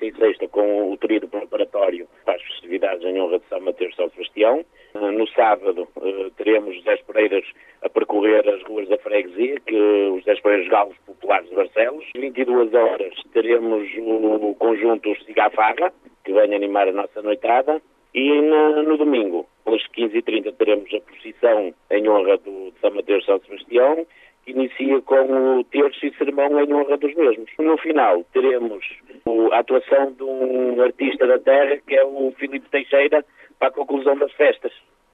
46ª com o tríduo preparatório para as festividades em honra de São Mateus e São Sebastião. No sábado teremos os 10 Pereiras a percorrer as ruas da freguesia, os 10 Pereiras Galos Populares de Barcelos. Às 22 horas teremos o conjunto Cigafarra, que vem animar a nossa noitada. E no domingo, pelas 15h30, teremos a procissão em honra de São Mateus e São Sebastião, que inicia com o terço e sermão em honra dos mesmos. No final, teremos a atuação de um artista da terra, que é o Filipe Teixeira, para a conclusão das festas.